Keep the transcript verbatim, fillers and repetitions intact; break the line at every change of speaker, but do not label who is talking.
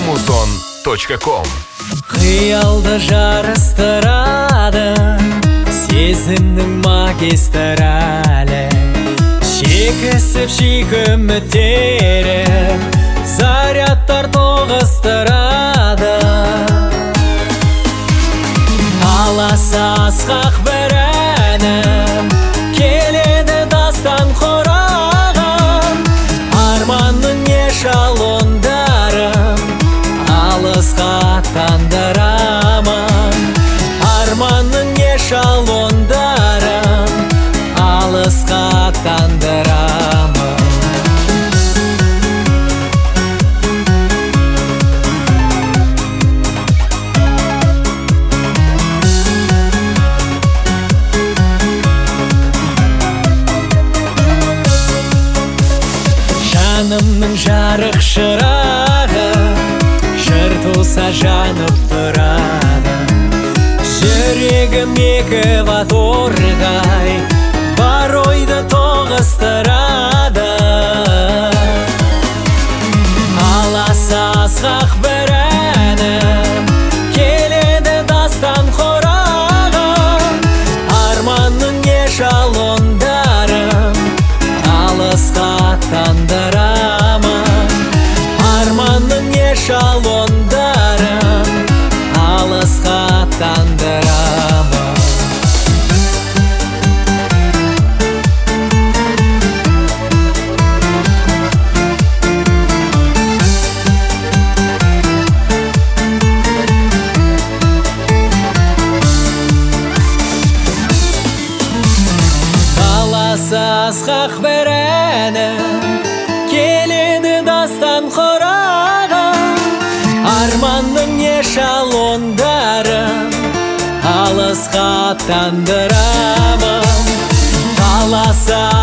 музон точка ком.
Қиялды жарыстырады сезімнің магистрі әлі, шекісіп шикі үміттері зарядтар тоғыстырады. Аласа асқақ бір әнім келеді дастан құрағым, арманның ешалондарым алысқа аттандырамын. Арманның ешалондарым алысқа аттандырамын. Жанымның жарық шырағы жыр туса жанып тұрады. Жүрегім екі ватордай бар ойды тоғыстырады. Аласа асқақ бір әнім келеді дастан құрағым, арманның ешалондарым алысқа аттандырамын. Арманның ешалондарым алысқа аттандырамын. Аласа асқақ бір әнім келеді дастан құрағым, арманның ешалондарым алысқа аттандырамын. Аласа